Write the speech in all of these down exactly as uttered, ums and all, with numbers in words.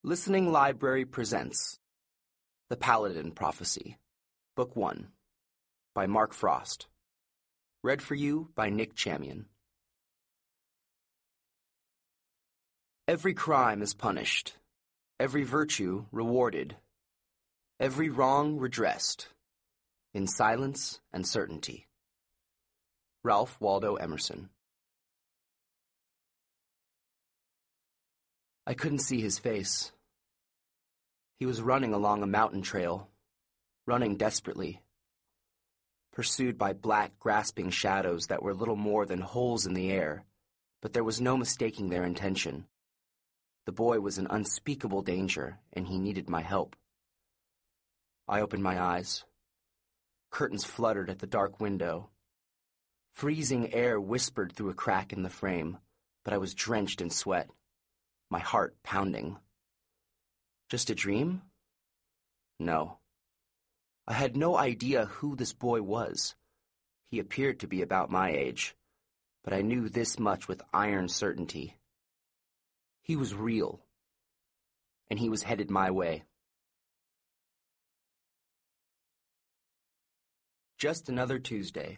Listening Library presents The Paladin Prophecy, Book one, by Mark Frost. Read for you by Nick Chamian. Every crime is punished, every virtue rewarded, every wrong redressed, in silence and certainty. Ralph Waldo Emerson. I couldn't see his face. He was running along a mountain trail, running desperately, pursued by black, grasping shadows that were little more than holes in the air, but there was no mistaking their intention. The boy was in unspeakable danger, and he needed my help. I opened my eyes. Curtains fluttered at the dark window. Freezing air whispered through a crack in the frame, but I was drenched in sweat, my heart pounding. Just a dream? No. I had no idea who this boy was. He appeared to be about my age, but I knew this much with iron certainty. He was real, and he was headed my way. Just another Tuesday.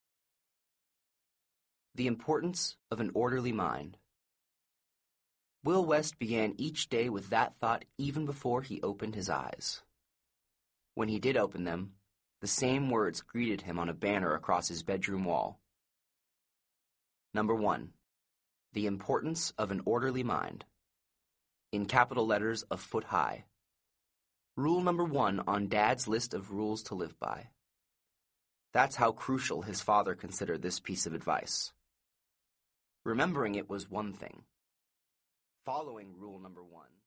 The importance of an orderly mind. Will West began each day with that thought even before he opened his eyes. When he did open them, the same words greeted him on a banner across his bedroom wall. Number one, the importance of an orderly mind. In capital letters a foot high. Rule number one on Dad's list of rules to live by. That's how crucial his father considered this piece of advice. Remembering it was one thing. Following rule number one